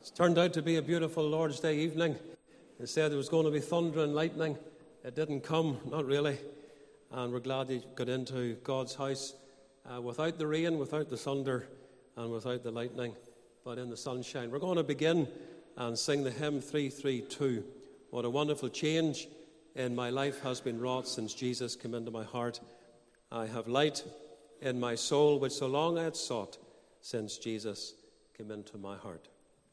It's turned out to be a beautiful Lord's Day evening. They said there was going to be thunder and lightning. It didn't come, not really. And we're glad you got into God's house without the rain, without the thunder, and without the lightning, but in the sunshine. We're going to begin and sing the hymn 332. What a wonderful change in my life has been wrought since Jesus came into my heart. I have light in my soul, which so long I had sought, since Jesus came into my heart.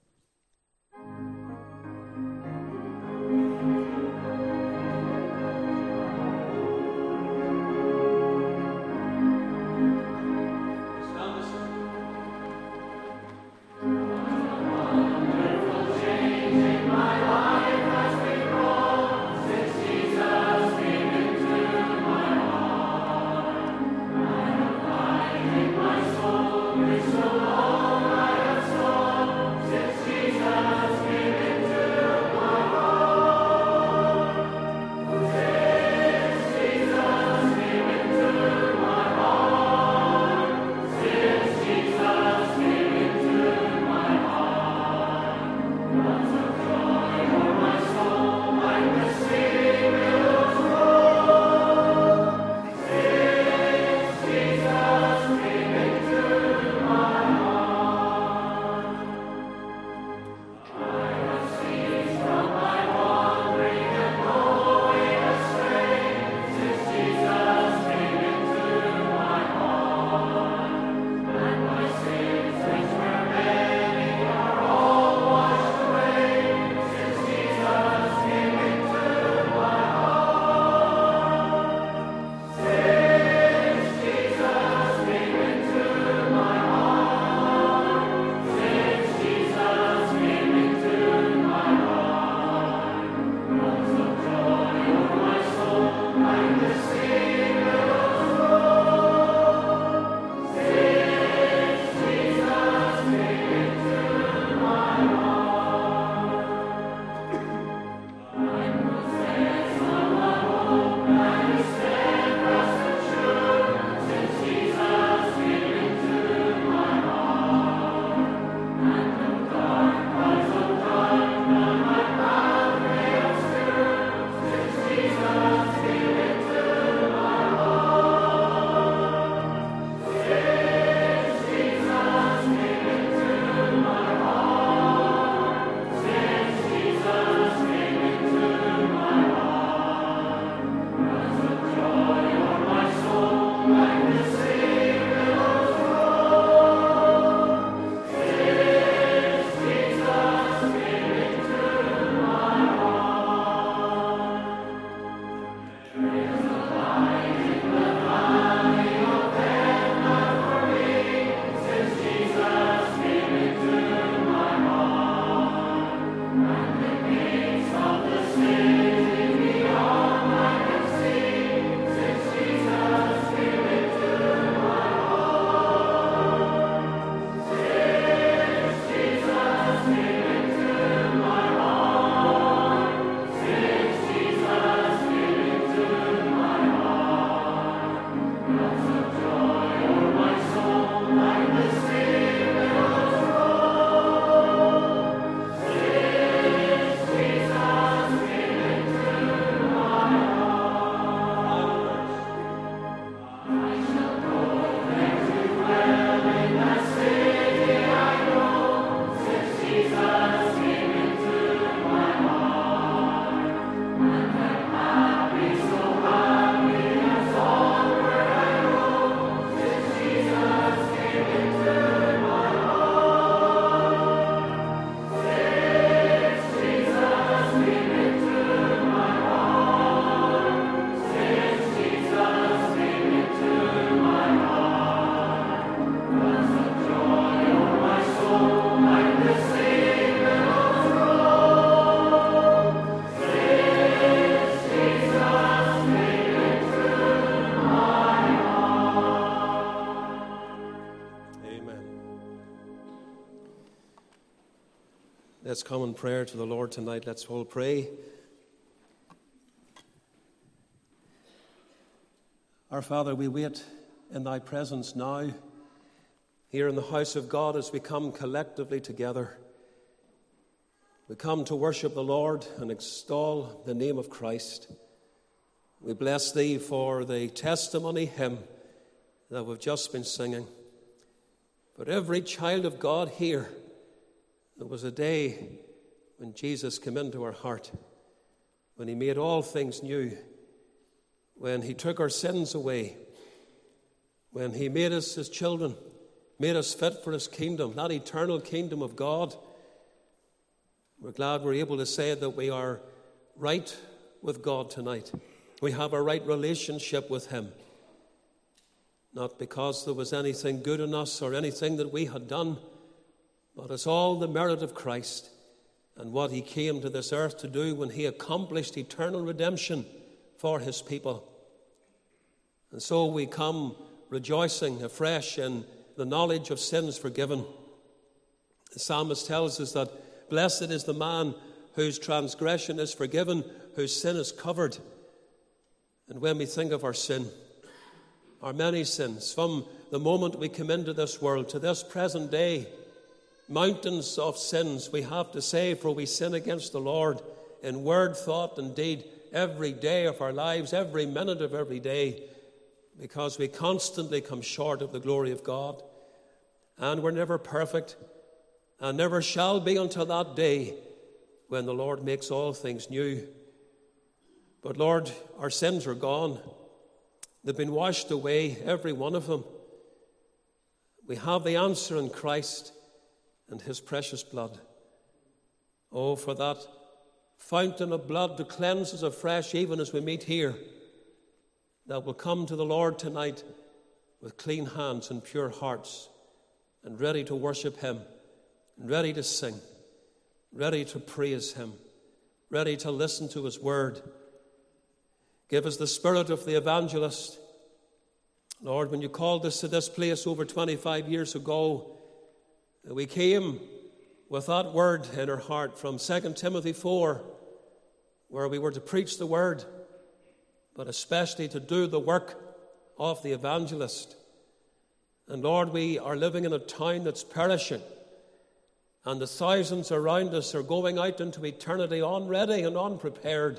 Let's come in prayer to the Lord tonight. Let's all pray. Our Father, we wait in thy presence now, here in the house of God as we come collectively together. We come to worship the Lord and extol the name of Christ. We bless thee for the testimony hymn that we've just been singing. For every child of God here, there was a day when Jesus came into our heart, when he made all things new, when he took our sins away, when he made us his children, made us fit for his kingdom, that eternal kingdom of God. We're glad we're able to say that we are right with God tonight. We have a right relationship with him. Not because there was anything good in us or anything that we had done, but it's all the merit of Christ and what he came to this earth to do when he accomplished eternal redemption for his people. And so we come rejoicing afresh in the knowledge of sins forgiven. The psalmist tells us that blessed is the man whose transgression is forgiven, whose sin is covered. And when we think of our sin, our many sins, from the moment we come into this world to this present day, mountains of sins we have to say, for we sin against the Lord in word, thought, and deed every day of our lives, every minute of every day, because we constantly come short of the glory of God. And we're never perfect, and never shall be until that day when the Lord makes all things new. But Lord, our sins are gone. They've been washed away, every one of them. We have the answer in Christ and his precious blood. Oh, for that fountain of blood to cleanse us afresh, even as we meet here, that will come to the Lord tonight with clean hands and pure hearts, and ready to worship him, and ready to sing, ready to praise him, ready to listen to his word. Give us the spirit of the evangelist. Lord, when you called us to this place over 25 years ago, we came with that word in our heart from 2 Timothy 4, where we were to preach the word, but especially to do the work of the evangelist. And Lord, we are living in a town that's perishing, and the thousands around us are going out into eternity unready and unprepared.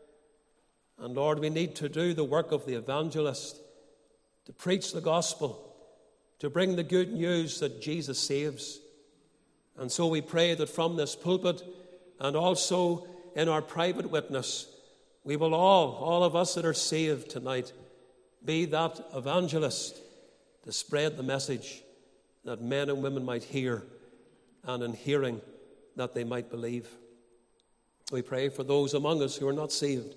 And Lord, we need to do the work of the evangelist, to preach the gospel, to bring the good news that Jesus saves. And so we pray that from this pulpit and also in our private witness, we will all of us that are saved tonight, be that evangelist to spread the message that men and women might hear, and in hearing that they might believe. We pray for those among us who are not saved,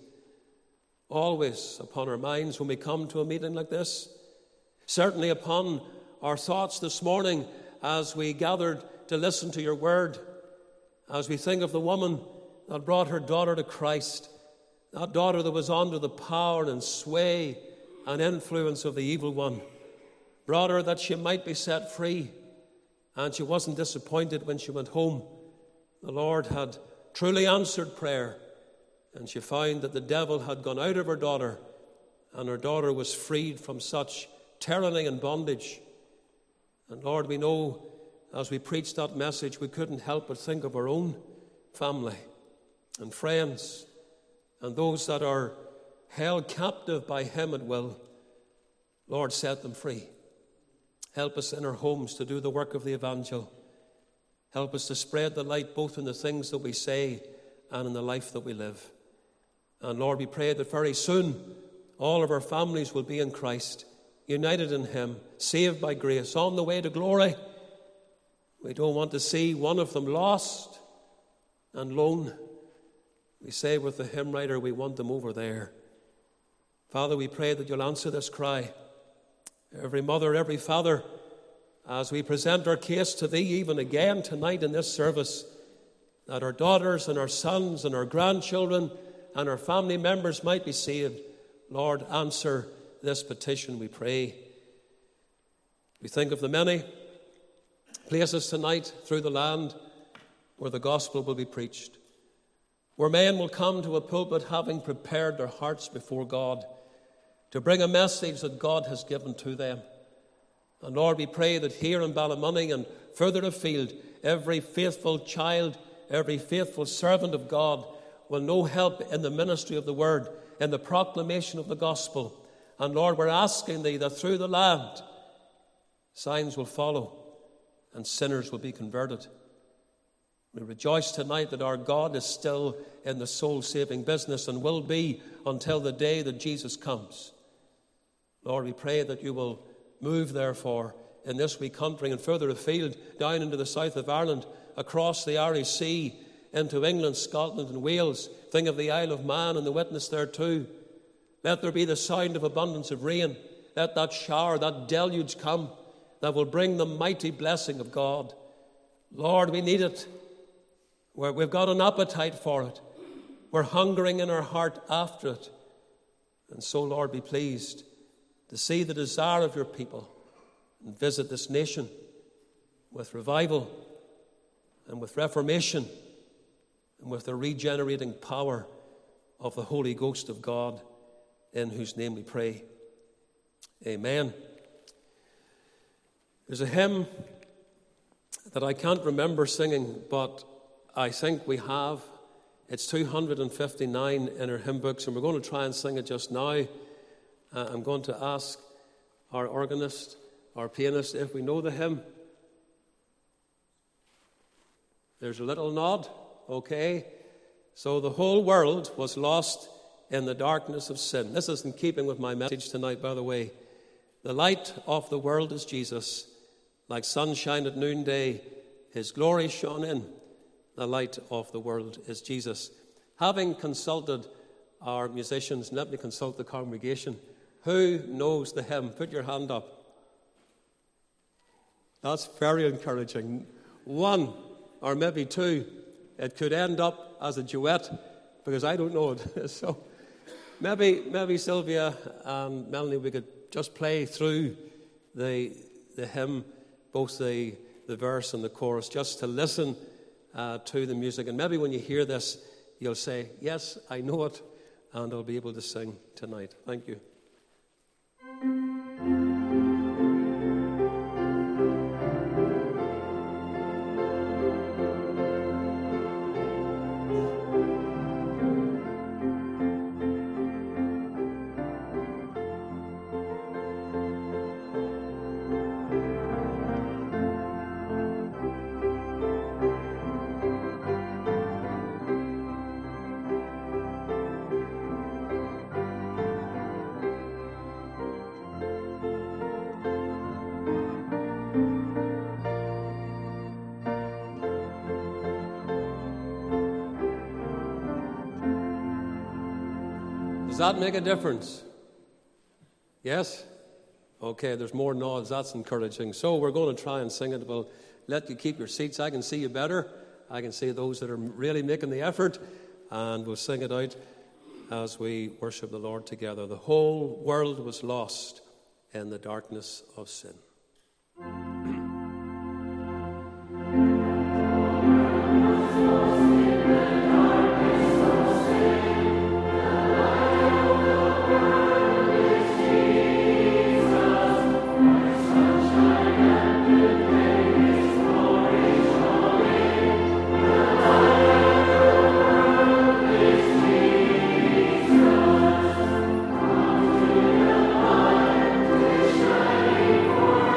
always upon our minds when we come to a meeting like this, certainly upon our thoughts this morning as we gathered to listen to your word, as we think of the woman that brought her daughter to Christ, that daughter that was under the power and sway and influence of the evil one, brought her that she might be set free, and she wasn't disappointed when she went home. The Lord had truly answered prayer, and she found that the devil had gone out of her daughter, and her daughter was freed from such tyranny and bondage. And Lord, we know as we preached that message, we couldn't help but think of our own family and friends and those that are held captive by him at will. Lord, set them free. Help us in our homes to do the work of the evangel. Help us to spread the light both in the things that we say and in the life that we live. And Lord, we pray that very soon all of our families will be in Christ, united in him, saved by grace, on the way to glory. We don't want to see one of them lost and lone. We say with the hymn writer, we want them over there. Father, we pray that you'll answer this cry. Every mother, every father, as we present our case to thee even again tonight in this service, that our daughters and our sons and our grandchildren and our family members might be saved. Lord, answer this petition, we pray. We think of the many places tonight through the land where the gospel will be preached, where men will come to a pulpit having prepared their hearts before God to bring a message that God has given to them. And Lord, we pray that here in Ballymoney and further afield, every faithful child, every faithful servant of God will know help in the ministry of the word, in the proclamation of the gospel. And Lord, we're asking thee that through the land, signs will follow and sinners will be converted. We rejoice tonight that our God is still in the soul-saving business and will be until the day that Jesus comes. Lord, we pray that you will move, therefore, in this wee country and further afield, down into the south of Ireland, across the Irish Sea, into England, Scotland and Wales. Think of the Isle of Man and the witness there too. Let there be the sound of abundance of rain. Let that shower, that deluge come that will bring the mighty blessing of God. Lord, we need it. We've got an appetite for it. We're hungering in our heart after it. And so, Lord, be pleased to see the desire of your people and visit this nation with revival and with reformation and with the regenerating power of the Holy Ghost of God, in whose name we pray. Amen. There's a hymn that I can't remember singing, but I think we have. It's 259 in our hymn books, and we're going to try and sing it just now. I'm going to ask our organist, our pianist, if we know the hymn. There's a little nod. Okay. So the whole world was lost in the darkness of sin. This is in keeping with my message tonight, by the way. The light of the world is Jesus. Like sunshine at noonday, his glory shone in. The light of the world is Jesus. Having consulted our musicians, let me consult the congregation. Who knows the hymn? Put your hand up. That's very encouraging. One, or maybe two. It could end up as a duet, because I don't know it. So maybe Sylvia and Melanie, we could just play through the hymn, both the verse and the chorus, just to listen to the music. And maybe when you hear this, you'll say, yes, I know it, and I'll be able to sing tonight. Thank you. Does that make a difference? Yes? Okay, there's more nods. That's encouraging. So we're going to try and sing it. We'll let you keep your seats. I can see you better. I can see those that are really making the effort. And we'll sing it out as we worship the Lord together. The whole world was lost in the darkness of sin. For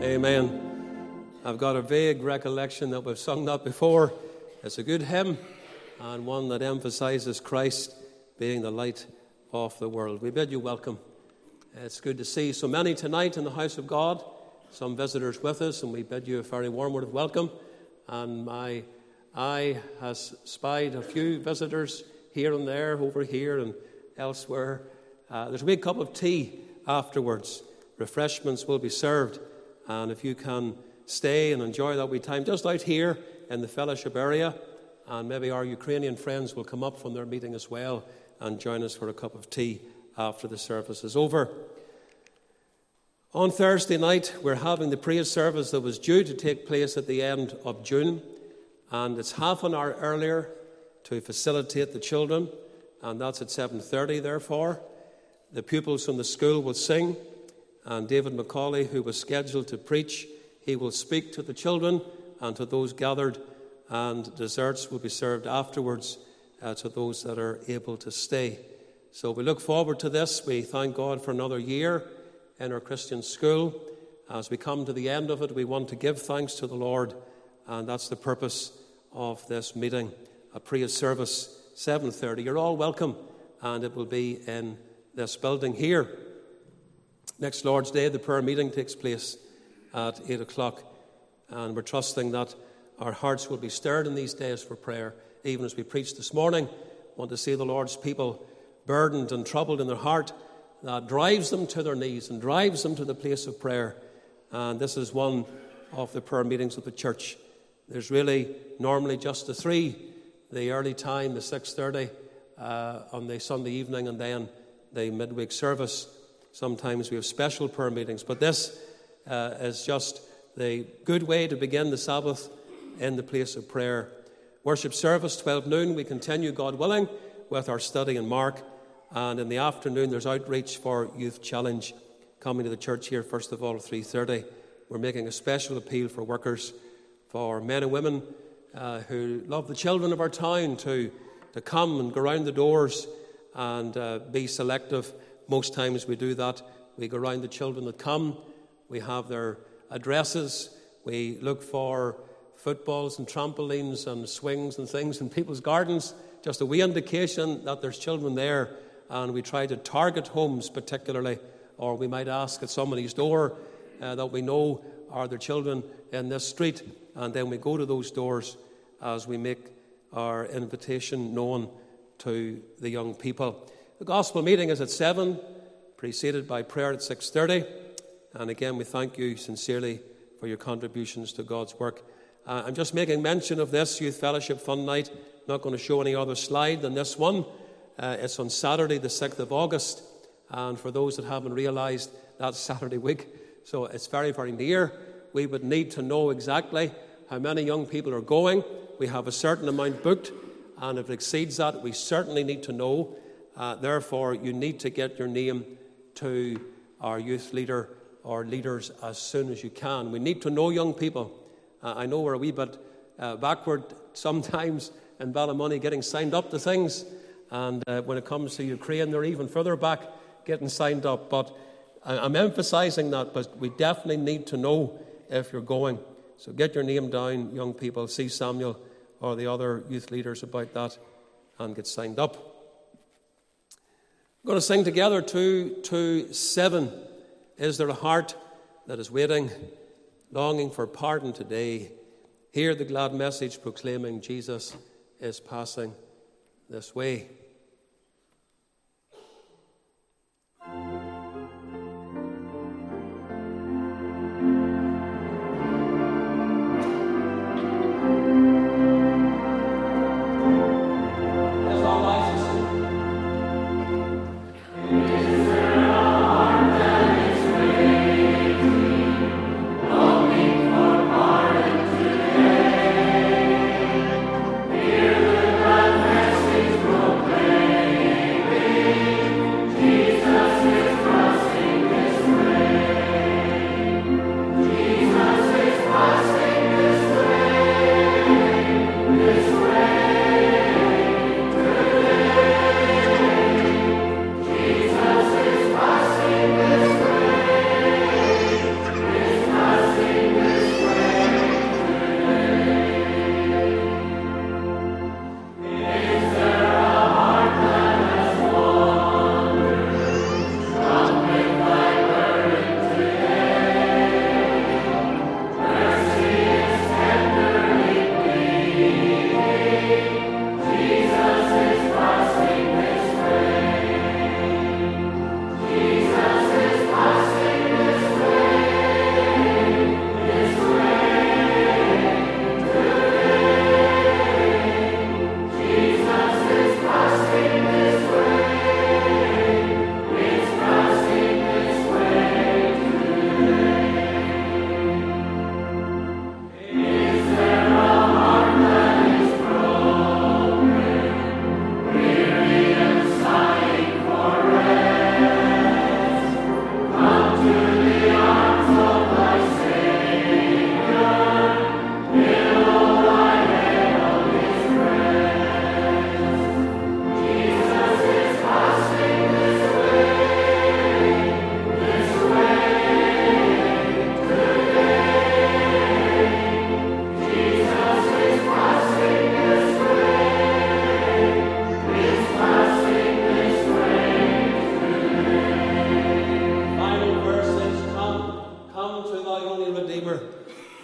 Amen. I've got a vague recollection that we've sung that before. It's a good hymn and one that emphasizes Christ being the light of the world. We bid you welcome. It's good to see so many tonight in the house of God, some visitors with us, and we bid you a very warm word of welcome. And my eye has spied a few visitors here and there, over here and elsewhere. There's a big cup of tea afterwards. Refreshments will be served. And if you can stay and enjoy that wee time just out here in the fellowship area, and maybe our Ukrainian friends will come up from their meeting as well and join us for a cup of tea after the service is over. On Thursday night, we're having the praise service that was due to take place at the end of June, and it's half an hour earlier to facilitate the children, and that's at 7:30. Therefore, the pupils from the school will sing, and David Macaulay, who was scheduled to preach, he will speak to the children and to those gathered, and desserts will be served afterwards to those that are able to stay. So we look forward to this. We thank God for another year in our Christian school. As we come to the end of it, we want to give thanks to the Lord, and that's the purpose of this meeting. A praise service, 7:30. You're all welcome, and it will be in this building here. Next Lord's Day, the prayer meeting takes place at 8 o'clock, and we're trusting that our hearts will be stirred in these days for prayer. Even as we preached this morning, want to see the Lord's people burdened and troubled in their heart. That drives them to their knees and drives them to the place of prayer. And this is one of the prayer meetings of the church. There's really normally just the three, the early time, the 6:30 on the Sunday evening, and then the midweek service. Sometimes we have special prayer meetings, but this is just the good way to begin the Sabbath in the place of prayer. Worship service, 12 noon. We continue, God willing, with our study in Mark. And in the afternoon, there's outreach for Youth Challenge coming to the church here, first of all, at 3:30. We're making a special appeal for workers, for men and women who love the children of our town to come and go around the doors and be selective. Most times we do that. We go around the children that come. We have their addresses. We look for footballs and trampolines and swings and things in people's gardens. Just a wee indication that there's children there. And we try to target homes particularly. Or we might ask at somebody's door that we know are there children in this street. And then we go to those doors as we make our invitation known to the young people. The gospel meeting is at 7, preceded by prayer at 6:30. And again, we thank you sincerely for your contributions to God's work. I'm just making mention of this Youth Fellowship Fun Night. I'm not going to show any other slide than this one. It's on Saturday, the 6th of August. And for those that haven't realised, that's Saturday week. So it's very, very near. We would need to know exactly how many young people are going. We have a certain amount booked. And if it exceeds that, we certainly need to know. Therefore, you need to get your name to our youth leader or leaders as soon as you can. We need to know young people. I know we're a wee bit backward sometimes in Ballymoney getting signed up to things. And when it comes to Ukraine, they're even further back getting signed up. But I'm emphasising that, but we definitely need to know if you're going. So get your name down, young people. See Samuel or the other youth leaders about that and get signed up. We're going to sing together 227. Is there a heart that is waiting, longing for pardon today? Hear the glad message proclaiming Jesus is passing this way. Proclaim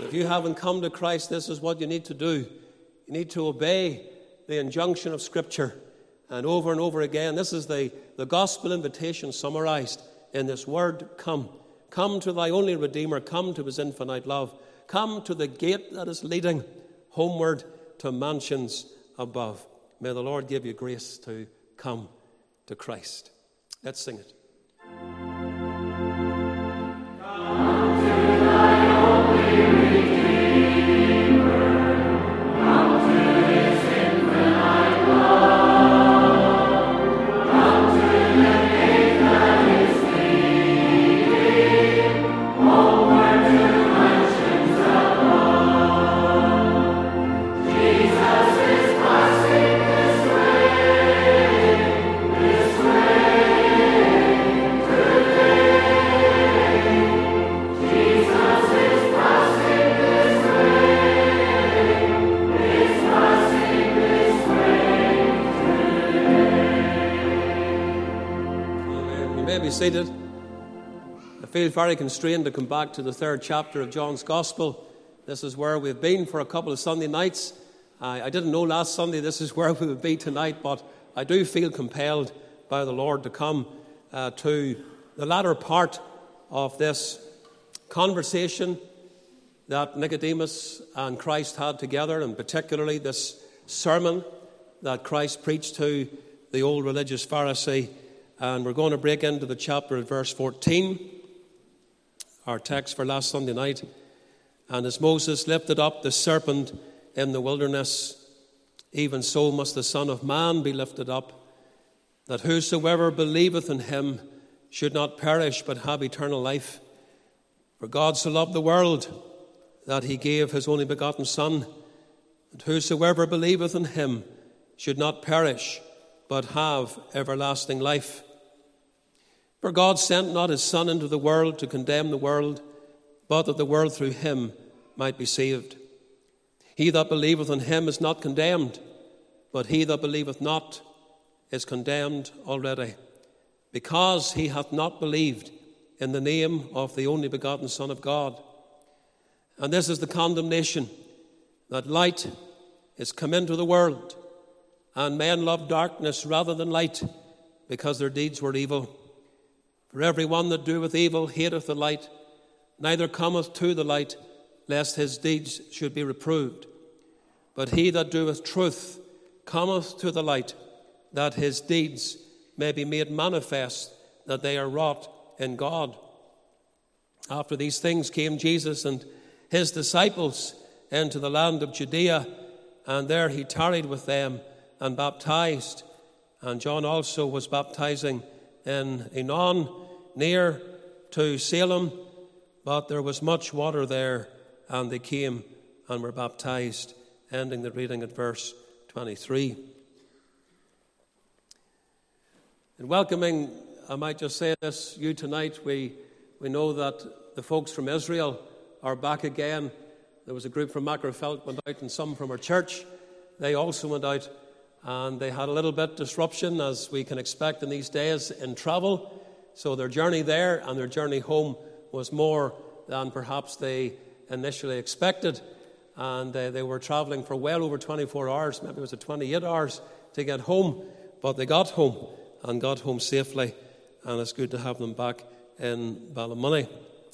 If you haven't come to Christ, this is what you need to do. You need to obey the injunction of Scripture. And over again, this is the gospel invitation summarized in this word, come. Come to thy only Redeemer. Come to his infinite love. Come to the gate that is leading homeward to mansions above. May the Lord give you grace to come to Christ. Let's sing it. Seated. I feel very constrained to come back to the 3rd chapter of John's Gospel. This is where we've been for a couple of Sunday nights. I didn't know last Sunday this is where we would be tonight, but I do feel compelled by the Lord to come to the latter part of this conversation that Nicodemus and Christ had together, and particularly this sermon that Christ preached to the old religious Pharisee. And we're going to break into the chapter at verse 14, our text for last Sunday night. And as Moses lifted up the serpent in the wilderness, even so must the Son of Man be lifted up, that whosoever believeth in him should not perish but have eternal life. For God so loved the world that he gave his only begotten Son, and whosoever believeth in him should not perish but have everlasting life. For God sent not his Son into the world to condemn the world, but that the world through him might be saved. He that believeth in him is not condemned, but he that believeth not is condemned already, because he hath not believed in the name of the only begotten Son of God. And this is the condemnation, that light is come into the world, and men love darkness rather than light, because their deeds were evil. For every one that doeth evil hateth the light, neither cometh to the light, lest his deeds should be reproved. But he that doeth truth cometh to the light, that his deeds may be made manifest, that they are wrought in God. After these things came Jesus and his disciples into the land of Judea, and there he tarried with them and baptized. And John also was baptizing in Aenon, near to Salem, but there was much water there, and they came and were baptized. Ending the reading at verse 23. In welcoming, I might just say this, you tonight, we know that the folks from Israel are back again. There was a group from Macrofelt went out, and some from our church. They also went out, and they had a little bit disruption, as we can expect in these days, in travel. So their journey there and their journey home was more than perhaps they initially expected. And they were travelling for well over 24 hours, maybe it was 28 hours to get home. But they got home and got home safely, and it's good to have them back in Ballymoney.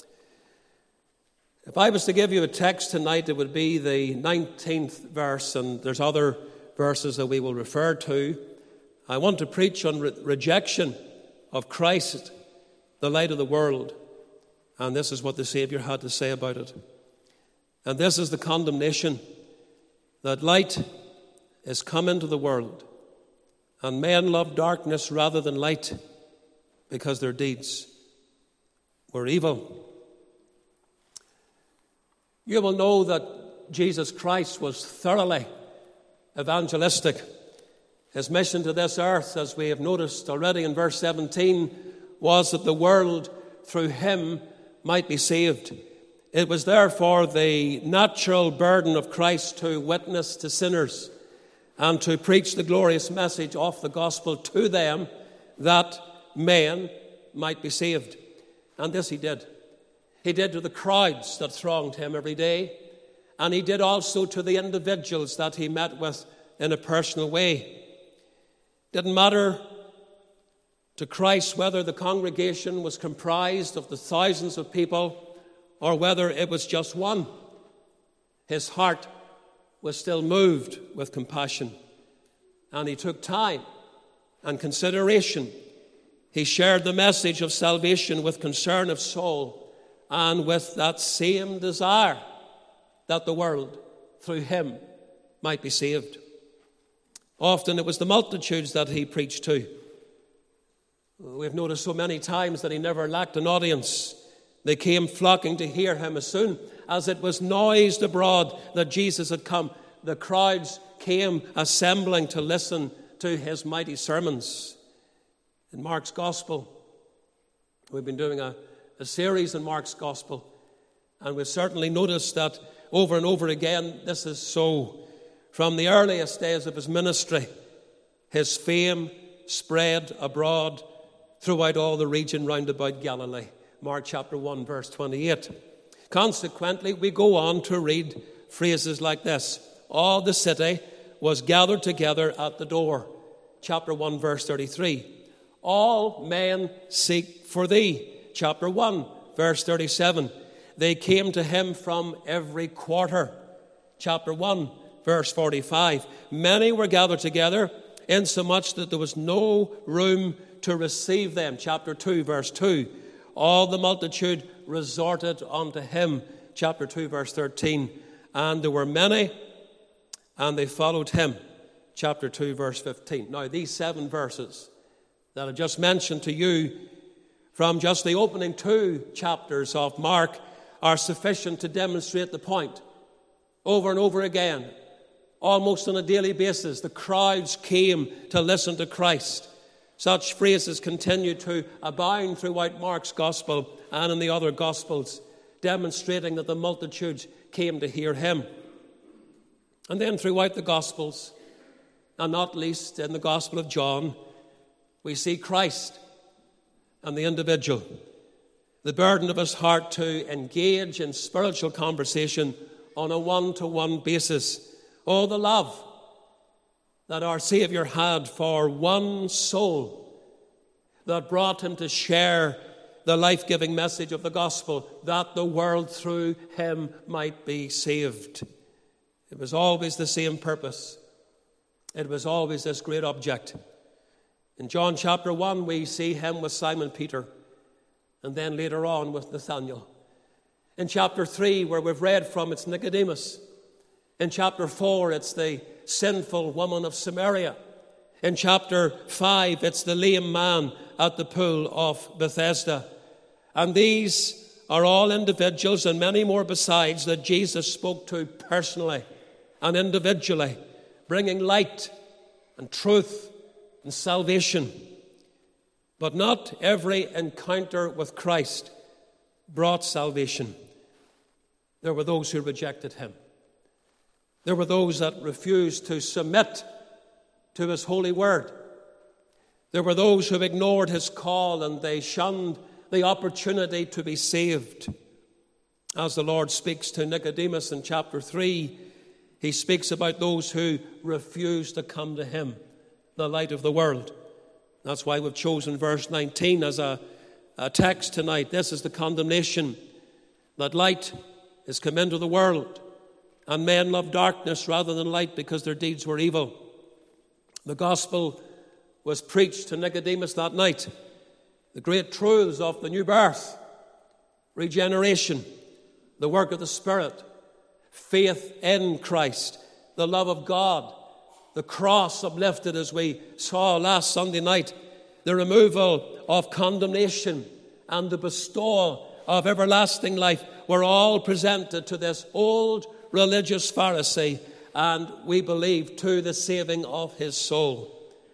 If I was to give you a text tonight, it would be the 19th verse, and there's other verses that we will refer to. I want to preach on rejection of Christ, the light of the world. And this is what the Saviour had to say about it. And this is the condemnation, that light is come into the world, and men love darkness rather than light, because their deeds were evil. You will know that Jesus Christ was thoroughly evangelistic. His mission to this earth, as we have noticed already in verse 17, was that the world through him might be saved. It was therefore the natural burden of Christ to witness to sinners and to preach the glorious message of the gospel to them, that men might be saved. And this he did. He did to the crowds that thronged him every day. And he did also to the individuals that he met with in a personal way. Didn't matter to Christ whether the congregation was comprised of the thousands of people or whether it was just one. His heart was still moved with compassion, and he took time and consideration. He shared the message of salvation with concern of soul and with that same desire that the world through him might be saved. Often it was the multitudes that he preached to. We've noticed so many times that he never lacked an audience. They came flocking to hear him. As soon as it was noised abroad that Jesus had come, the crowds came assembling to listen to his mighty sermons. In Mark's Gospel, we've been doing a series in Mark's Gospel, and we've certainly noticed that over and over again this is so. From the earliest days of his ministry, his fame spread abroad throughout all the region round about Galilee. Mark chapter 1, verse 28. Consequently, we go on to read phrases like this. All the city was gathered together at the door. Chapter 1, verse 33. All men seek for thee. Chapter 1, verse 37. They came to him from every quarter. Chapter 1, verse 45. Many were gathered together, insomuch that there was no room to receive them. Chapter 2, verse 2. All the multitude resorted unto him. Chapter 2, verse 13. And there were many, and they followed him. Chapter 2, verse 15. Now, these 7 verses that I just mentioned to you from just the opening 2 chapters of Mark are sufficient to demonstrate the point. Over and over again, almost on a daily basis, the crowds came to listen to Christ. Such phrases continue to abound throughout Mark's Gospel and in the other Gospels, demonstrating that the multitudes came to hear him. And then throughout the Gospels, and not least in the Gospel of John, we see Christ and the individual, the burden of his heart to engage in spiritual conversation on a one-to-one basis. Oh, the love that our Savior had for one soul that brought him to share the life-giving message of the gospel, that the world through him might be saved. It was always the same purpose. It was always this great object. In John chapter 1, we see him with Simon Peter, and then later on with Nathanael. In chapter 3, where we've read from, it's Nicodemus. In chapter 4, it's the sinful woman of Samaria. In chapter 5, it's the lame man at the pool of Bethesda. And these are all individuals and many more besides that Jesus spoke to personally and individually, bringing light and truth and salvation. But not every encounter with Christ brought salvation. There were those who rejected him. There were those that refused to submit to his holy word. There were those who ignored his call, and they shunned the opportunity to be saved. As the Lord speaks to Nicodemus in chapter 3, he speaks about those who refuse to come to him, the light of the world. That's why we've chosen verse 19 as a text tonight. This is the condemnation, that light is come into the world, and men love darkness rather than light because their deeds were evil. The gospel was preached to Nicodemus that night. The great truths of the new birth, regeneration, the work of the Spirit, faith in Christ, the love of God, the cross uplifted as we saw last Sunday night, the removal of condemnation and the bestowal of everlasting life were all presented to this old religious Pharisee, and we believe to the saving of his soul.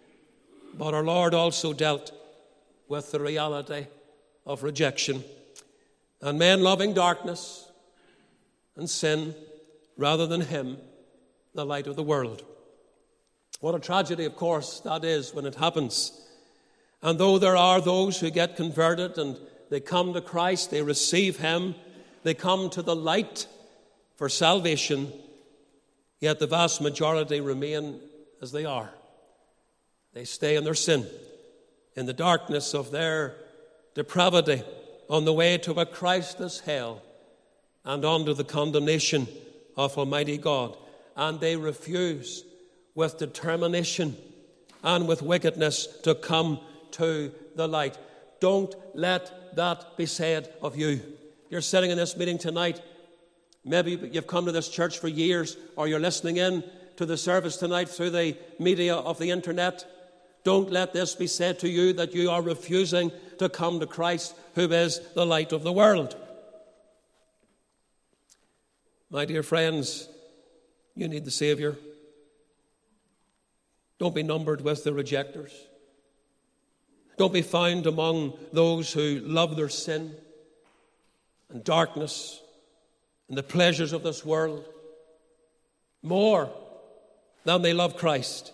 But our Lord also dealt with the reality of rejection and men loving darkness and sin rather than him, the light of the world. What a tragedy, of course, that is when it happens. And though there are those who get converted and they come to Christ, they receive him, they come to the light, for salvation, yet the vast majority remain as they are. They stay in their sin, in the darkness of their depravity, on the way to a Christless hell and under the condemnation of Almighty God. And they refuse with determination and with wickedness to come to the light. Don't let that be said of you. You're sitting in this meeting tonight. Maybe you've come to this church for years, or you're listening in to the service tonight through the media of the internet. Don't let this be said to you that you are refusing to come to Christ, who is the light of the world. My dear friends, you need the Savior. Don't be numbered with the rejectors. Don't be found among those who love their sin and darkness and the pleasures of this world more than they love Christ,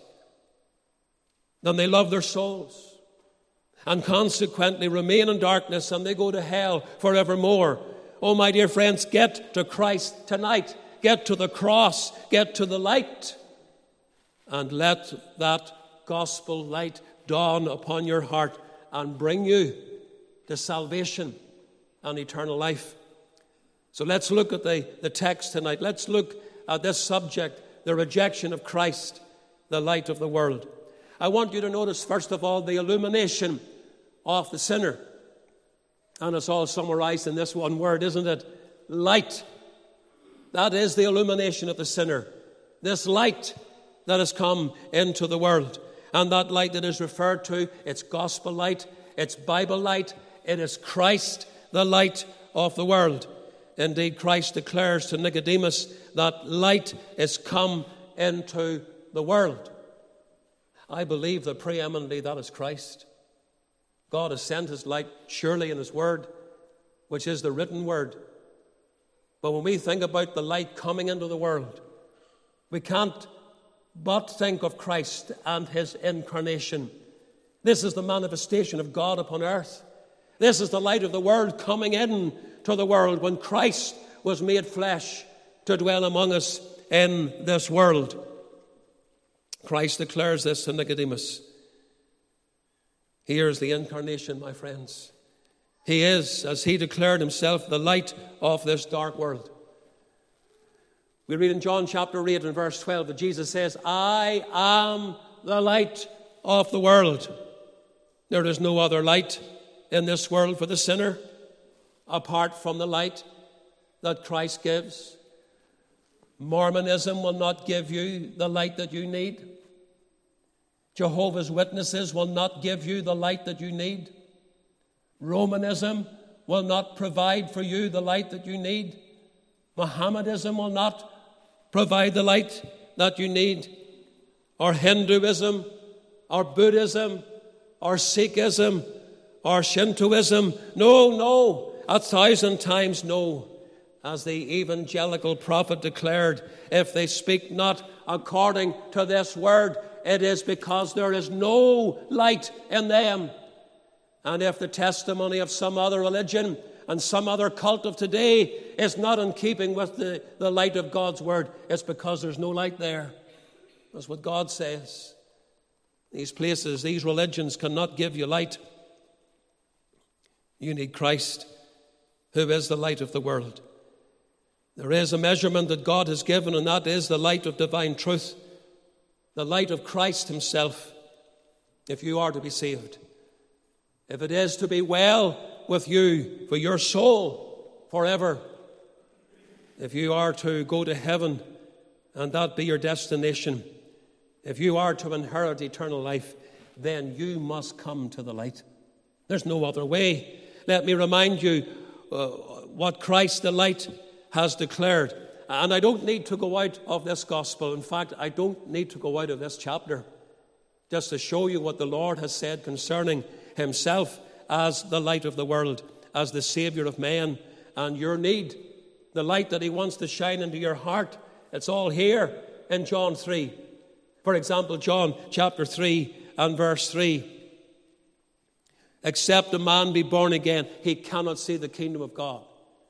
than they love their souls, and consequently remain in darkness, and they go to hell forevermore. Oh, my dear friends, get to Christ tonight. Get to the cross. Get to the light. And let that gospel light dawn upon your heart and bring you to salvation and eternal life. So let's look at the text tonight. Let's look at this subject, the rejection of Christ, the light of the world. I want you to notice, first of all, the illumination of the sinner. And it's all summarized in this one word, isn't it? Light. That is the illumination of the sinner. This light that has come into the world. And that light that is referred to, it's gospel light, it's Bible light, it is Christ, the light of the world. Indeed, Christ declares to Nicodemus that light is come into the world. I believe that preeminently that is Christ. God has sent his light surely in his word, which is the written word. But when we think about the light coming into the world, we can't but think of Christ and his incarnation. This is the manifestation of God upon earth. This is the light of the world coming in to the world when Christ was made flesh to dwell among us in this world. Christ declares this to Nicodemus. Here's the incarnation, my friends. He is, as he declared himself, the light of this dark world. We read in John chapter 8 and verse 12 that Jesus says, I am the light of the world. There is no other light in this world for the sinner apart from the light that Christ gives. Mormonism will not give you the light that you need. Jehovah's Witnesses will not give you the light that you need. Romanism will not provide for you the light that you need. Mohammedanism will not provide the light that you need. Or Hinduism, or Buddhism, or Sikhism, or Shintoism. No, 1,000 times no. As the evangelical prophet declared, if they speak not according to this word, it is because there is no light in them. And if the testimony of some other religion and some other cult of today is not in keeping with the light of God's word, it's because there's no light there. That's what God says. These places, these religions cannot give you light. You need Christ, who is the light of the world. There is a measurement that God has given, and that is the light of divine truth, the light of Christ himself, if you are to be saved. If it is to be well with you, for your soul forever, if you are to go to heaven and that be your destination, if you are to inherit eternal life, then you must come to the light. There's no other way. Let me remind you what Christ the light has declared. And I don't need to go out of this gospel. In fact, I don't need to go out of this chapter just to show you what the Lord has said concerning himself as the light of the world, as the Savior of men, and your need, the light that he wants to shine into your heart. It's all here in John 3. For example, John chapter 3 and verse 3. Except a man be born again, he cannot see the kingdom of God.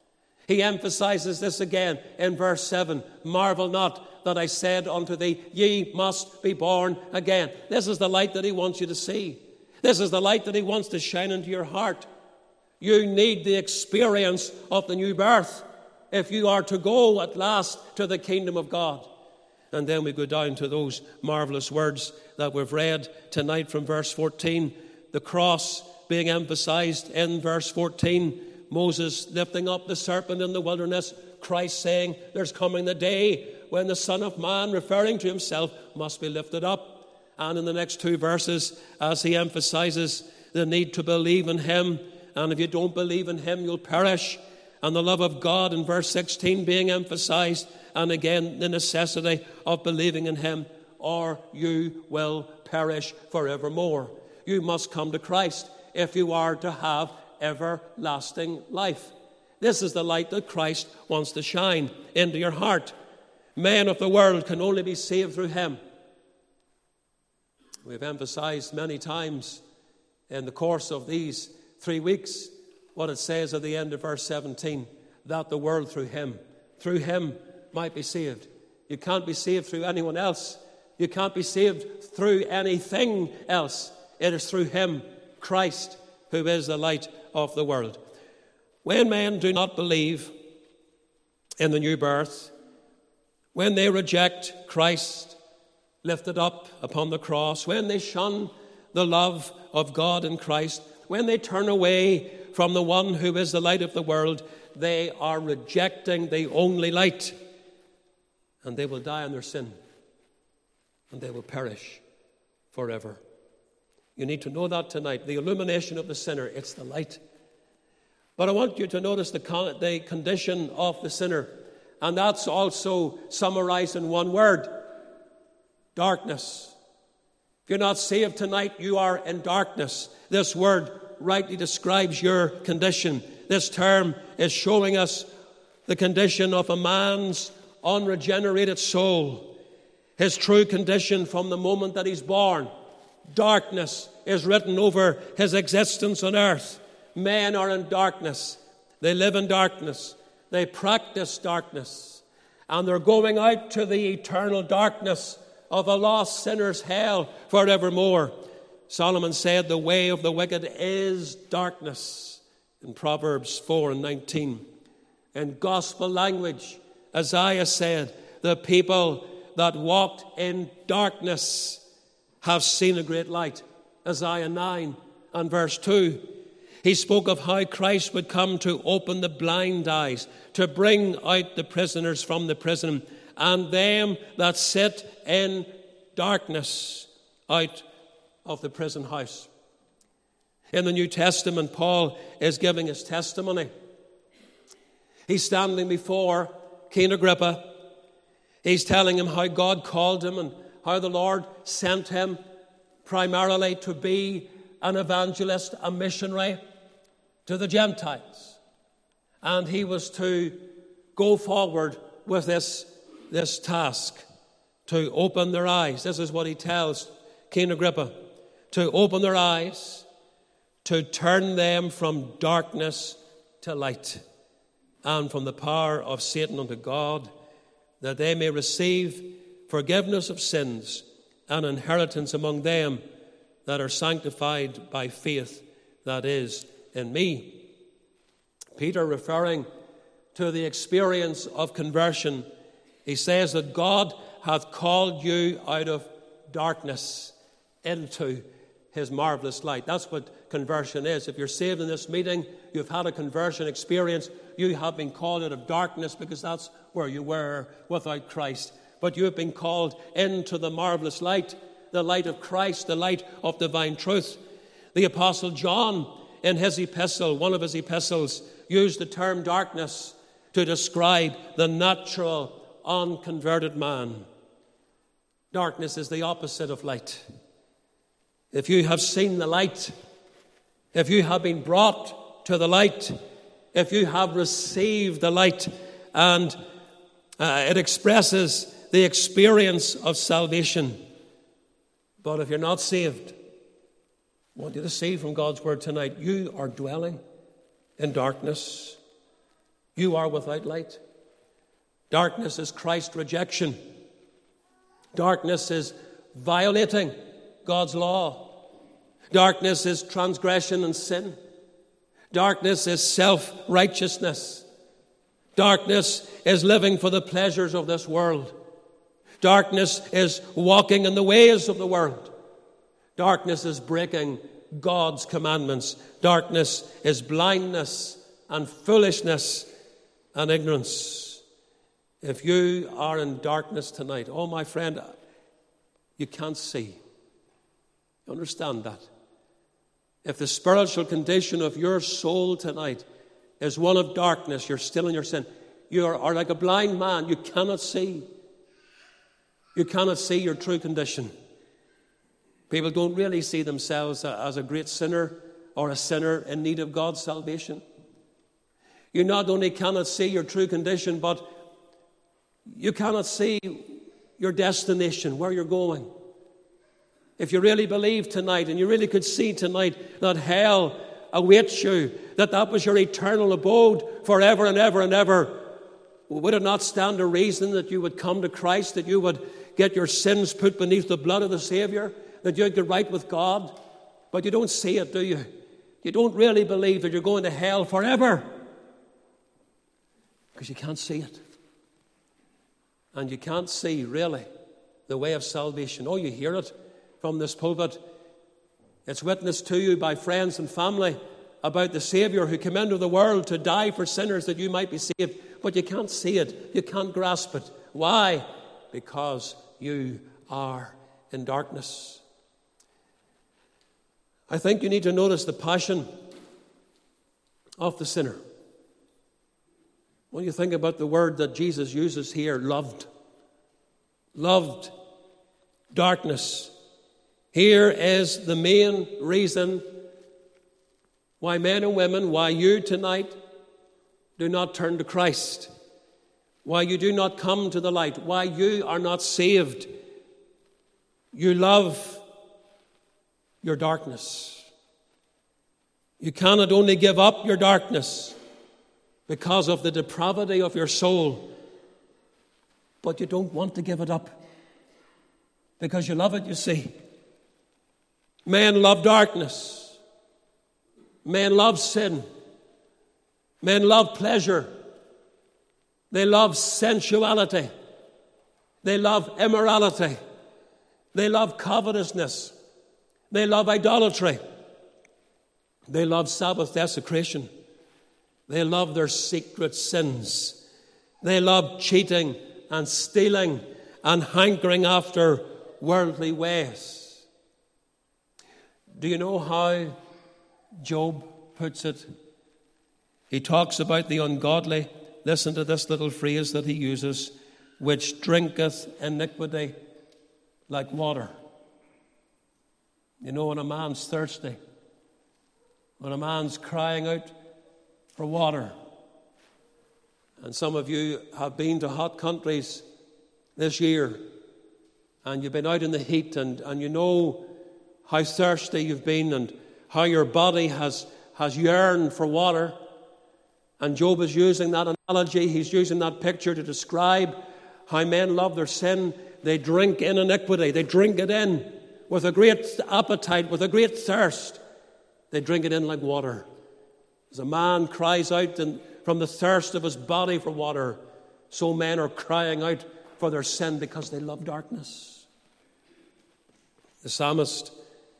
He emphasizes this again in verse 7. Marvel not that I said unto thee, ye must be born again. This is the light that he wants you to see. This is the light that he wants to shine into your heart. You need the experience of the new birth if you are to go at last to the kingdom of God. And then we go down to those marvelous words that we've read tonight from verse 14. The cross being emphasized in verse 14. Moses lifting up the serpent in the wilderness. Christ saying, there's coming the day when the Son of Man, referring to himself, must be lifted up. And in the next two verses, as he emphasizes the need to believe in him, and if you don't believe in him, you'll perish. And the love of God in verse 16 being emphasized, and again the necessity of believing in him, or you will perish forevermore. You must come to Christ if you are to have everlasting life. This is the light that Christ wants to shine into your heart. Men of the world can only be saved through him. We've emphasized many times in the course of these 3 weeks what it says at the end of verse 17, that the world through him might be saved. You can't be saved through anyone else. You can't be saved through anything else. It is through him, Christ, who is the light of the world. When men do not believe in the new birth, when they reject Christ lifted up upon the cross, when they shun the love of God in Christ, when they turn away from the one who is the light of the world, they are rejecting the only light, and they will die in their sin, and they will perish forever. You need to know that tonight. The illumination of the sinner, it's the light. But I want you to notice the condition of the sinner, and that's also summarized in one word: darkness. If you're not saved tonight, you are in darkness. This word rightly describes your condition. This term is showing us the condition of a man's unregenerated soul, his true condition from the moment that he's born. Darkness is written over his existence on earth. Men are in darkness. They live in darkness. They practice darkness. And they're going out to the eternal darkness of a lost sinner's hell forevermore. Solomon said, the way of the wicked is darkness, in Proverbs 4:19. In gospel language, Isaiah said, the people that walked in darkness have seen a great light. Isaiah 9 and verse 2. He spoke of how Christ would come to open the blind eyes, to bring out the prisoners from the prison, and them that sit in darkness out of the prison house. In the New Testament, Paul is giving his testimony. He's standing before King Agrippa. He's telling him how God called him and how the Lord sent him primarily to be an evangelist, a missionary to the Gentiles. And he was to go forward with this task, to open their eyes. This is what he tells King Agrippa: to open their eyes, to turn them from darkness to light, and from the power of Satan unto God, that they may receive forgiveness of sins and inheritance among them that are sanctified by faith that is in me. Peter, referring to the experience of conversion, he says that God hath called you out of darkness into his marvelous light. That's what conversion is. If you're saved in this meeting, you've had a conversion experience, you have been called out of darkness, because that's where you were without Christ. But you have been called into the marvelous light, the light of Christ, the light of divine truth. The Apostle John, in his epistle, one of his epistles, used the term darkness to describe the natural, unconverted man. Darkness is the opposite of light. If you have seen the light, if you have been brought to the light, if you have received the light, and it expresses the experience of salvation. But if you're not saved, I want you to see from God's word tonight, you are dwelling in darkness. You are without light. Darkness is Christ's rejection. Darkness is violating God's law. Darkness is transgression and sin. Darkness is self-righteousness. Darkness is living for the pleasures of this world. Darkness is walking in the ways of the world. Darkness is breaking God's commandments. Darkness is blindness and foolishness and ignorance. If you are in darkness tonight, oh my friend, you can't see. You understand that? If the spiritual condition of your soul tonight is one of darkness, you're still in your sin. You are like a blind man. You cannot see. You cannot see your true condition. People don't really see themselves as a great sinner or a sinner in need of God's salvation. You not only cannot see your true condition, but you cannot see your destination, where you're going. If you really believe tonight, and you really could see tonight that hell awaits you, that was your eternal abode forever and ever and ever, would it not stand to reason that you would come to Christ, that you would get your sins put beneath the blood of the Savior, that you'd get right with God? But you don't see it, do you? You don't really believe that you're going to hell forever, because you can't see it. And you can't see, really, the way of salvation. Oh, you hear it from this pulpit. It's witnessed to you by friends and family about the Savior who came into the world to die for sinners that you might be saved. But you can't see it. You can't grasp it. Why? Because you are in darkness. I think you need to notice the passion of the sinner. When you think about the word that Jesus uses here, loved. Loved darkness. Here is the main reason why men and women, why you tonight do not turn to Christ, why you do not come to the light, why you are not saved. You love your darkness. You cannot only give up your darkness because of the depravity of your soul, but you don't want to give it up because you love it, you see. Men love darkness. Men love sin. Men love pleasure. They love sensuality. They love immorality. They love covetousness. They love idolatry. They love Sabbath desecration. They love their secret sins. They love cheating and stealing and hankering after worldly ways. Do you know how Job puts it? He talks about the ungodly. Listen to this little phrase that he uses, which drinketh iniquity like water. You know, when a man's thirsty, when a man's crying out for water, and some of you have been to hot countries this year, and you've been out in the heat, and you know how thirsty you've been and how your body has yearned for water. And Job is using that analogy, he's using that picture to describe how men love their sin. They drink in iniquity. They drink it in with a great appetite, with a great thirst. They drink it in like water. As a man cries out from the thirst of his body for water, so men are crying out for their sin because they love darkness. The psalmist,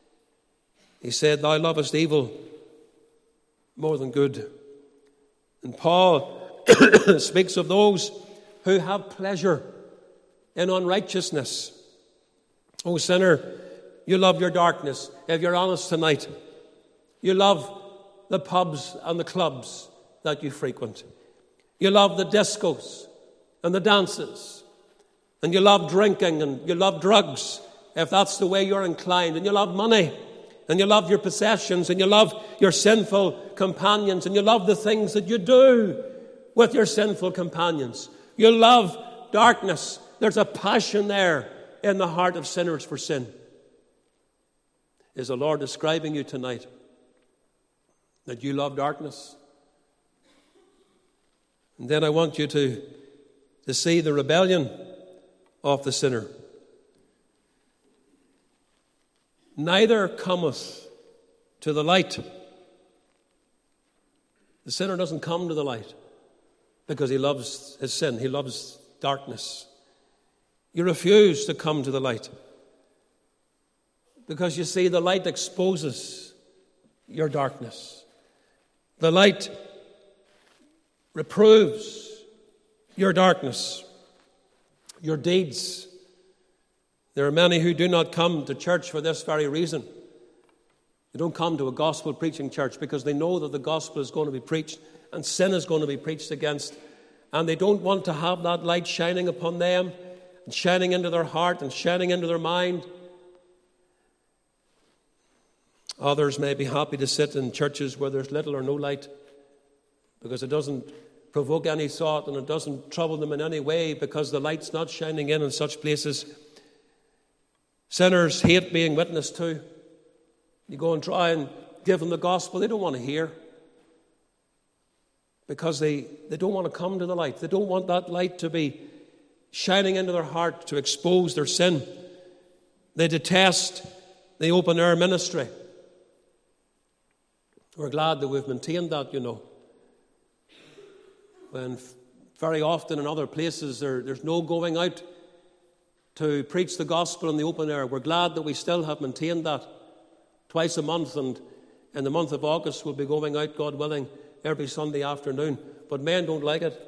he said, "Thou lovest evil more than good." And Paul speaks of those who have pleasure in unrighteousness. Oh, sinner, you love your darkness. If you're honest tonight, you love the pubs and the clubs that you frequent. You love the discos and the dances. And you love drinking and you love drugs, if that's the way you're inclined. And you love money. And you love your possessions. And you love your sinful companions. And you love the things that you do with your sinful companions. You love darkness. There's a passion there in the heart of sinners for sin. Is the Lord describing you tonight that you love darkness? And then I want you to see the rebellion of the sinner. Neither cometh to the light. The sinner doesn't come to the light because he loves his sin. He loves darkness. You refuse to come to the light because you see the light exposes your darkness. The light reproves your darkness, your deeds. There are many who do not come to church for this very reason. They don't come to a gospel preaching church because they know that the gospel is going to be preached and sin is going to be preached against. And they don't want to have that light shining upon them and shining into their heart and shining into their mind. Others may be happy to sit in churches where there's little or no light because it doesn't provoke any thought and it doesn't trouble them in any way because the light's not shining in such places. Sinners hate being witnessed to. You go and try and give them the gospel, they don't want to hear because they don't want to come to the light. They don't want that light to be shining into their heart to expose their sin. They detest the open-air ministry. We're glad that we've maintained that, When very often in other places there's no going out to preach the gospel in the open air. We're glad that we still have maintained that twice a month, and in the month of August we'll be going out, God willing, every Sunday afternoon. But men don't like it.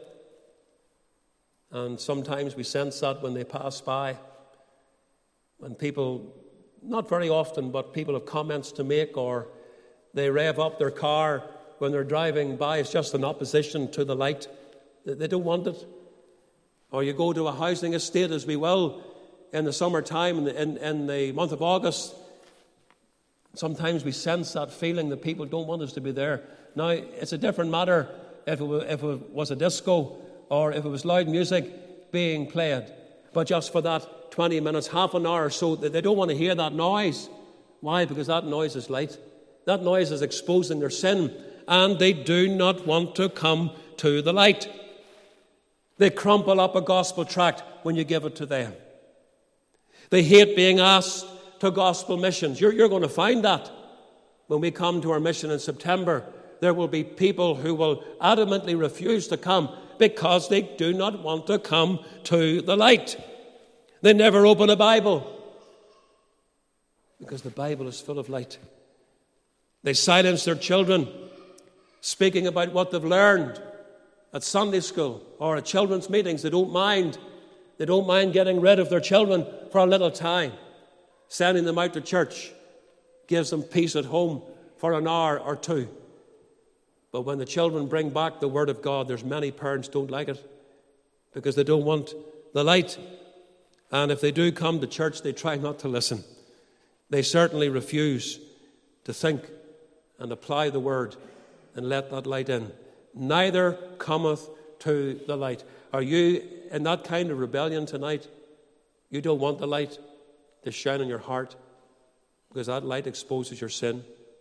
And sometimes we sense that when they pass by. When people, not very often, but people have comments to make, or they rev up their car when they're driving by. It's just an opposition to the light. They don't want it. Or you go to a housing estate, as we will in the summertime, in the month of August. Sometimes we sense that feeling that people don't want us to be there. Now, it's a different matter if it was a disco or if it was loud music being played. But just for that 20 minutes, half an hour or so, they don't want to hear that noise. Why? Because that noise is light. That noise is exposing their sin, and they do not want to come to the light. They crumple up a gospel tract when you give it to them. They hate being asked to gospel missions. You're going to find that when we come to our mission in September. There will be people who will adamantly refuse to come because they do not want to come to the light. They never open a Bible because the Bible is full of light. They silence their children speaking about what they've learned at Sunday school or at children's meetings. They don't mind getting rid of their children for a little time. Sending them out to church gives them peace at home for an hour or two. But when the children bring back the Word of God, there's many parents don't like it because they don't want the light. And if they do come to church, they try not to listen. They certainly refuse to think and apply the Word and let that light in. Neither cometh to the light. Are you in that kind of rebellion tonight? You don't want the light to shine in your heart because that light exposes your sin.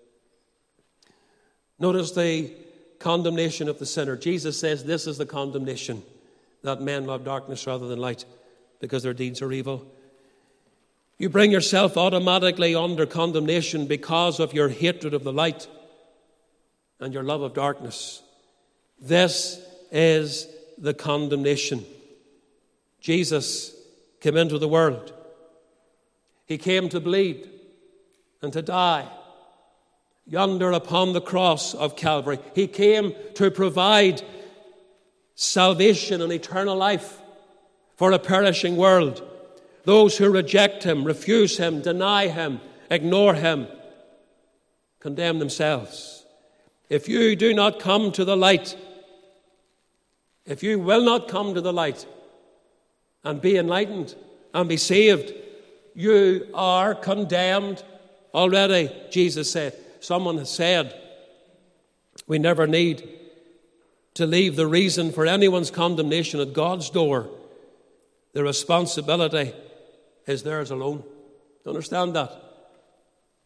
Notice the condemnation of the sinner. Jesus says this is the condemnation, that men love darkness rather than light because their deeds are evil. You bring yourself automatically under condemnation because of your hatred of the light and your love of darkness. This is the condemnation. Jesus came into the world. He came to bleed and to die yonder upon the cross of Calvary. He came to provide salvation and eternal life for a perishing world. Those who reject him, refuse him, deny him, ignore him, condemn themselves. If you do not come to the light, if you will not come to the light and be enlightened and be saved, you are condemned already, Jesus said. Someone has said, we never need to leave the reason for anyone's condemnation at God's door. The responsibility is theirs alone. Understand that?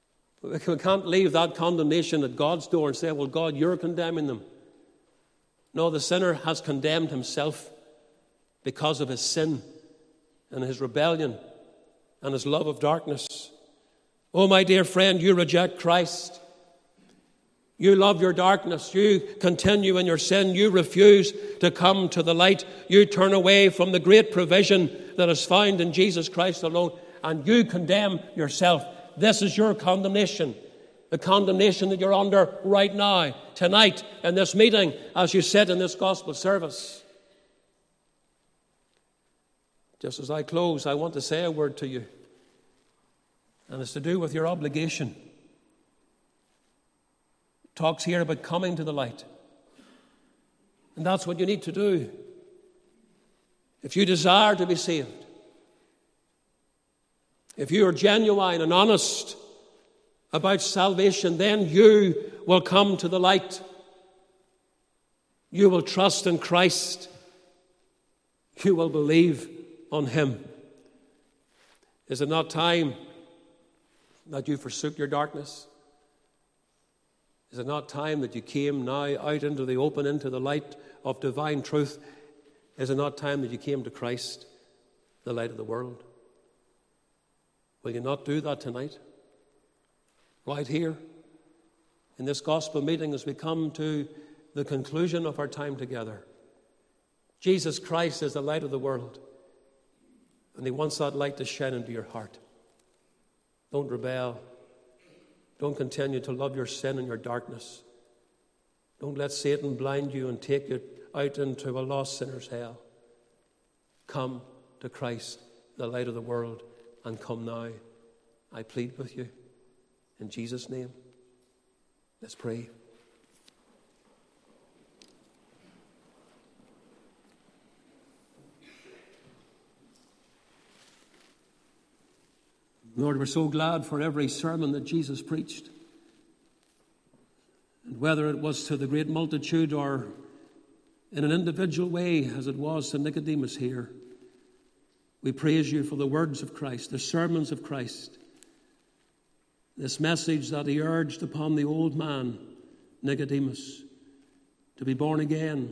We can't leave that condemnation at God's door and say, well, God, you're condemning them. No, the sinner has condemned himself because of his sin and his rebellion and his love of darkness. Oh, my dear friend, you reject Christ. You love your darkness. You continue in your sin. You refuse to come to the light. You turn away from the great provision that is found in Jesus Christ alone, and you condemn yourself. This is your condemnation, the condemnation that you're under right now, tonight, in this meeting, as you sit in this gospel service. Just as I close, I want to say a word to you, and it's to do with your obligation. It talks here about coming to the light, and that's what you need to do. If you desire to be saved, if you are genuine and honest about salvation, then you will come to the light. You will trust in Christ. You will believe on Him. Is it not time that you forsook your darkness? Is it not time that you came now out into the open, into the light of divine truth? Is it not time that you came to Christ, the light of the world? Will you not do that tonight? Right here, in this gospel meeting, as we come to the conclusion of our time together. Jesus Christ is the light of the world, and He wants that light to shine into your heart. Don't rebel. Don't continue to love your sin and your darkness. Don't let Satan blind you and take you out into a lost sinner's hell. Come to Christ, the light of the world, and come now. I plead with you in Jesus' name. Let's pray. Lord, we're so glad for every sermon that Jesus preached. And whether it was to the great multitude or in an individual way, as it was to Nicodemus here, we praise you for the words of Christ, the sermons of Christ, this message that He urged upon the old man, Nicodemus, to be born again,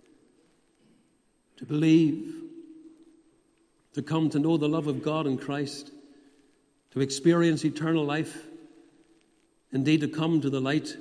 to believe, to come to know the love of God in Christ, to experience eternal life, indeed to come to the light.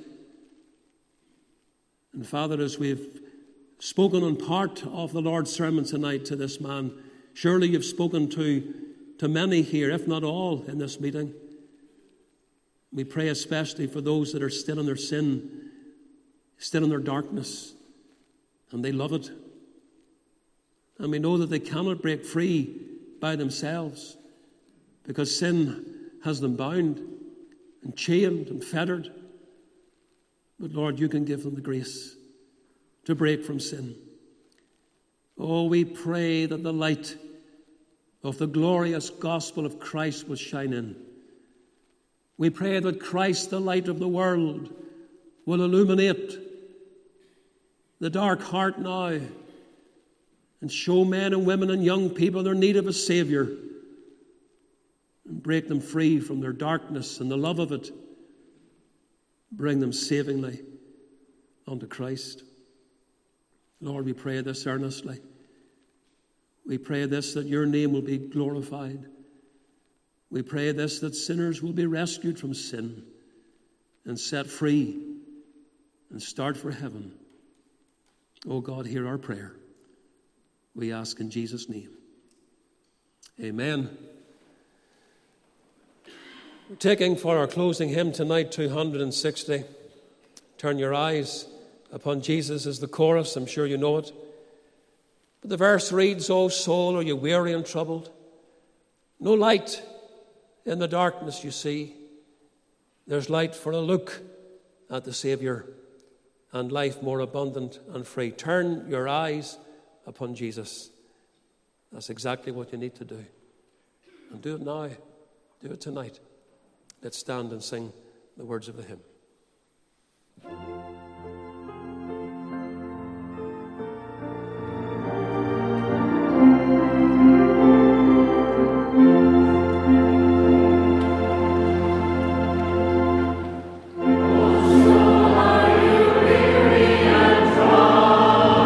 And Father, as we've spoken on part of the Lord's sermon tonight to this man, surely you've spoken to many here, if not all, in this meeting. We pray especially for those that are still in their sin, still in their darkness, and they love it. And we know that they cannot break free by themselves, because sin has them bound and chained and fettered. But Lord, you can give them the grace to break from sin. Oh, we pray that the light of the glorious gospel of Christ will shine in. We pray that Christ, the light of the world, will illuminate the dark heart now and show men and women and young people their need of a Savior, and break them free from their darkness and the love of it. Bring them savingly unto Christ. Lord, we pray this earnestly. We pray this, that your name will be glorified. We pray this, that sinners will be rescued from sin and set free and start for heaven. Oh God, hear our prayer. We ask in Jesus' name. Amen. We're taking for our closing hymn tonight 260. Turn your eyes upon Jesus is the chorus. I'm sure you know it. But the verse reads, O soul, are you weary and troubled? No light in the darkness you see. There's light for a look at the Savior, and life more abundant and free. Turn your eyes upon Jesus. That's exactly what you need to do. And do it now. Do it tonight. Let's stand and sing the words of the hymn. Oh, so are you weary and troubled?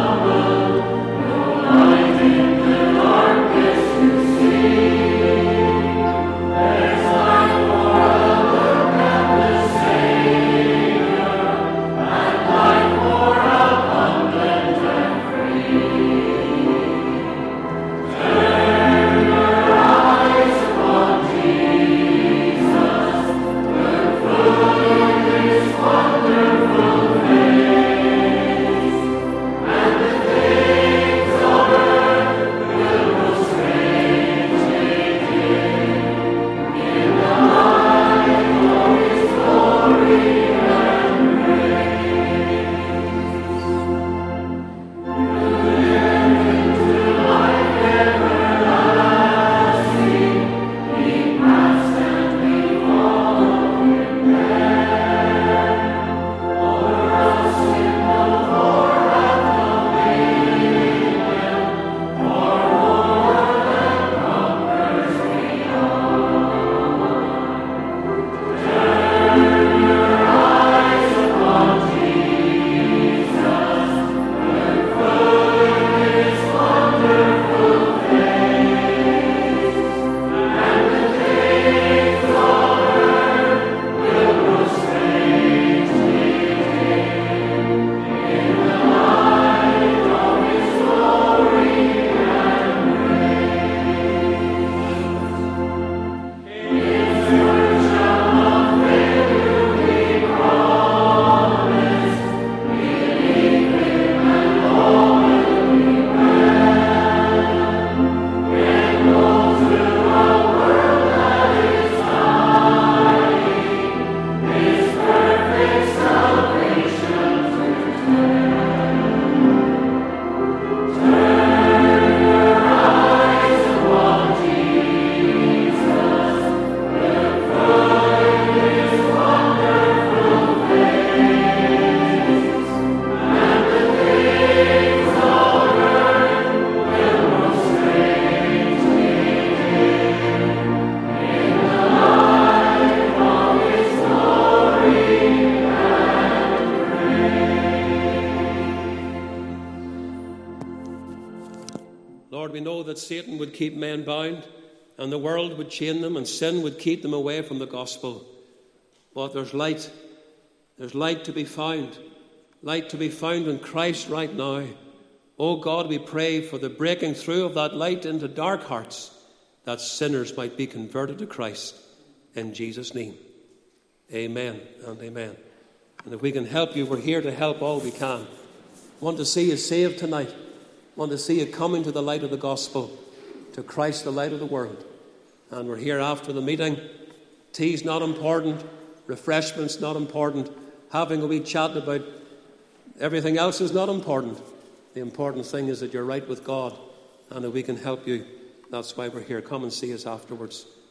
Lord, we know that Satan would keep men bound, and the world would chain them, and sin would keep them away from the gospel. But there's light. There's light to be found. Light to be found in Christ right now. Oh God, we pray for the breaking through of that light into dark hearts, that sinners might be converted to Christ. In Jesus' name. Amen and amen. And if we can help you, we're here to help all we can. Want to see you saved tonight. Want to see you coming to the light of the gospel, to Christ, the light of the world. And we're here after the meeting. Tea's not important. Refreshment's not important. Having a wee chat about everything else is not important. The important thing is that you're right with God and that we can help you. That's why we're here. Come and see us afterwards.